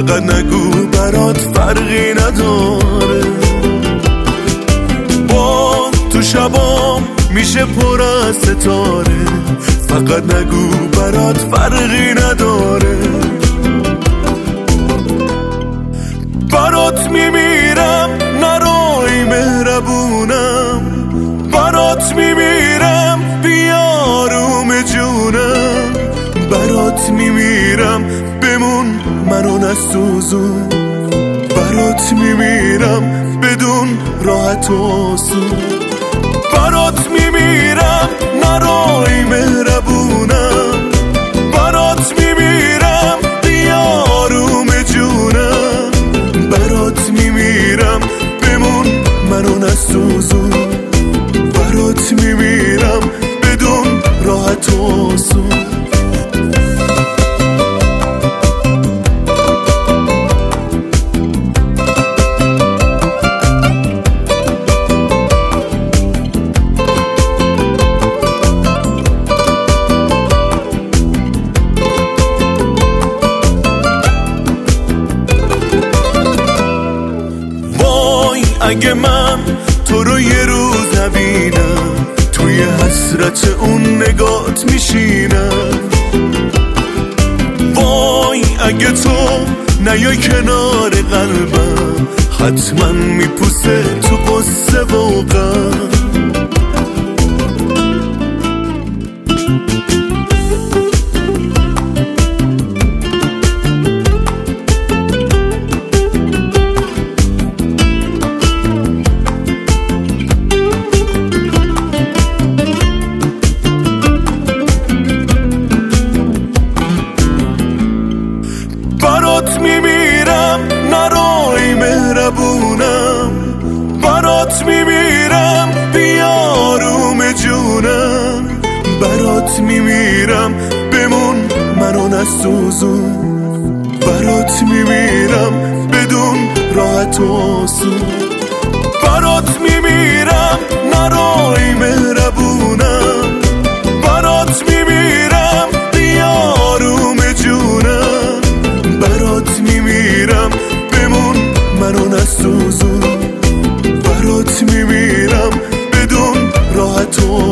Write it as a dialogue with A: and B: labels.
A: فقط نگو برات فرقی نداره. با تو شبام میشه پر از ستاره، فقط نگو برات فرقی نداره. برات میمیرم نروی مهربونم، برات میمیرم بیاروم جونم، برات میمیرم بمون منو نسوزون، برات میمیرم بدون راحت و آسون. برات میمیرم نروی مهربونم، برات میمیرم بیاروم جونم، برات میمیرم بمون منو نسوزون، برات میمیرم بدون راحت و آسون. اگه من تو رو یه روز نبینم، توی حسرت اون نگات میشینم. وای اگه تو نیای کنار قلبم، حتما میپوسه تو قصه و غم. برات میمیرم نروی مهربونم، برات میمیرم بیاروم جونم، برات میمیرم بمون منو نسوزون، برات میمیرم بدون راحت و آسون. برات میمیرم نروی مهربونم، برات میمیرم بیاروم جونم، برات میمیرم بمون منو نسوزون، برات میمیرم بدون راحت و